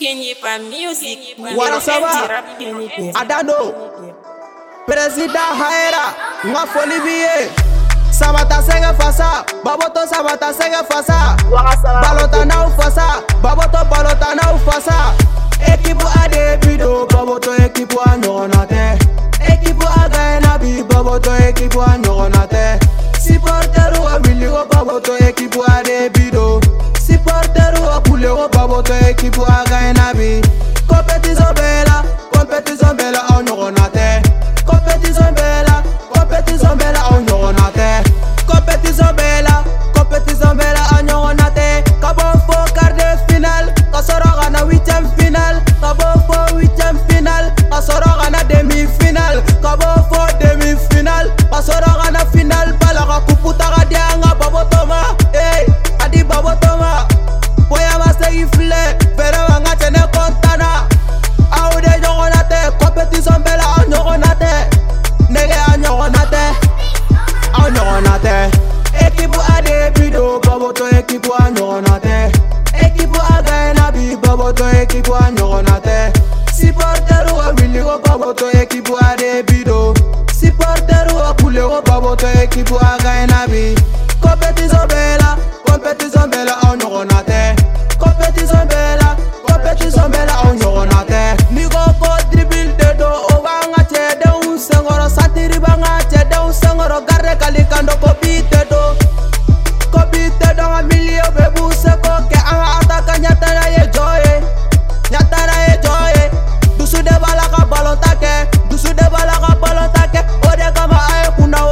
Kenyipa Music. Wara saba Adano President Haera Nga foli biye Sabata senge fasa Baboto sabata senge fasa Balota na ufasa Baboto balota na ufasa Ekipu ade bido Baboto ekipu anyogonate Ekipu agaena bi Baboto ekipu anyogonate Supporteru wa miligo Baboto ekipu ade bido Supporteru wa kulego Baboto ekipu agaena bi Competition bela anyogonate Competition bela anyogonate Competition bela anyogonate Kabo fo quart de finale Kasoroga na 8e finale Kabo fo 8e finale Kasoroga na demi finale Kabo fo demi finale Kasoroga na finale Balaga kuputaga dianga Babotoma Hey, adi Babotoma Boya masegi file Vera wanga tene kontana Aude nyogonate Competition bela anyogonate Nege anyogonate Ekipu ade bido Baboto ekipu anyogonate Ekipu agaena bi Baboto ekipu anyogonate Supporteru wa miligo Baboto ekipu ade bido Supporteru wa kulego Baboto ekipu agaena bi Competition bela anyogonate Competition bela anyogonate Nigo ko dribble de do Obanga chede un sengoro Satiri banga chede un sengoro Garre kalikando kopite do Nga milio bebu seko Ke anga ataka nyatara ye joye Dusu de balaka balotake Ode kama ae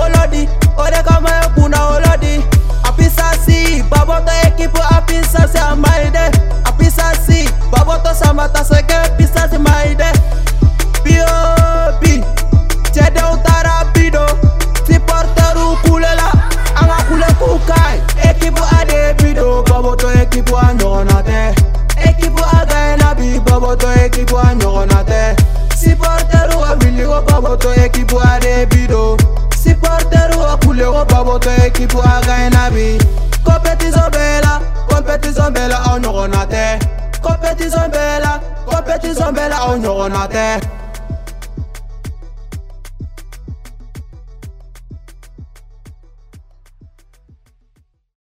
kuna olodi Apisasi Baboto ekipu apisasi amaide Apisasi Baboto samata seke apisasi maide P.O.P Chede utara bido Supporteru kulela Anga kule kukai Ekipu ade bido Baboto ekipu anyogonate Ekipu agaena bi Baboto ekipu anyogonate Supporteru wa miligo Baboto ekipu ade bido Supporteru wa kulego Baboto ekipu agaena bi Competition bela anyogonate Competition bela anyogonate